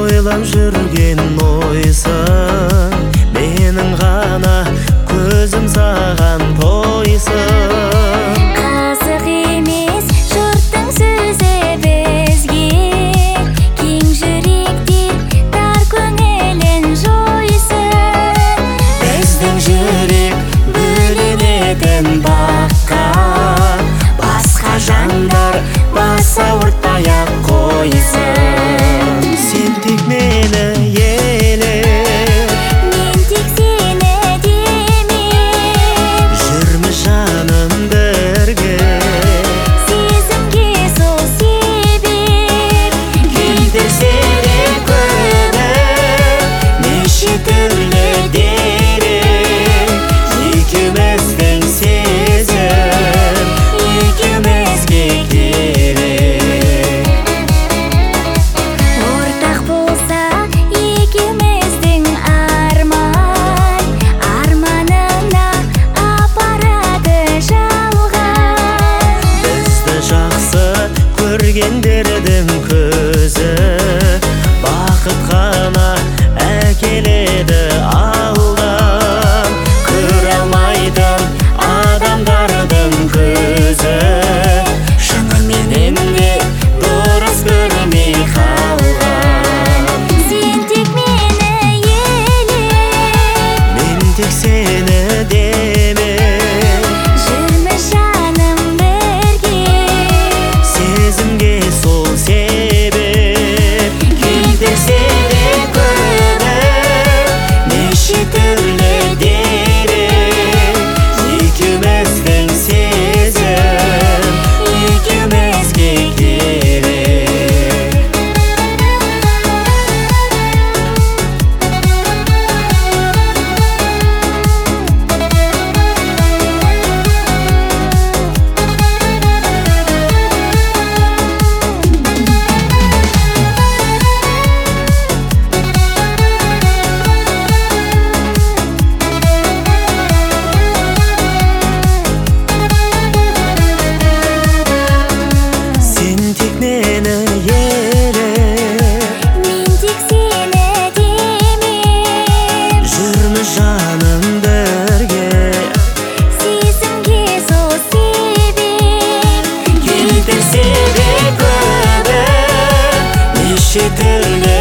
ойлап жүрген ойсың, менің ғана көзім саған тойсын. Қызық емес жұрттың сөзі бізге, кең жүректер тар көңілін жойсын. Біздің жүрек бөлінетін баққа, басқа жандар бас ауыртпай-ақ қойсын. Сен тек мені еле, Мен тек сені деме, жүрміз жаным бірге. сезімге сол себеп. Келтірсе де көбі, неше түрлі дерек. Екеуміздің сезім, екеумізге керек. Ортақ болса екеуміздің арман, арманына апарады жалған. Бізді жақсы көргендердің көзі, бақыт қана әкеледі алдан. Көре алмайтын адамдардың көзі, шынымен де дұрыс көрмей қалған. Сен тек мені еле, Мен тек сені деме, жүрміз жаным бірге. сезімге сол себеп. Келтірсе де көбі, неше түрлі дерек. Екеуміздің сезім, екеумізге керек. Сен тек мені еле, Мен тек сені деме, жүрміз жаным бірге. сезімге сол себеп. Келтірсе де көбі, неше түрлі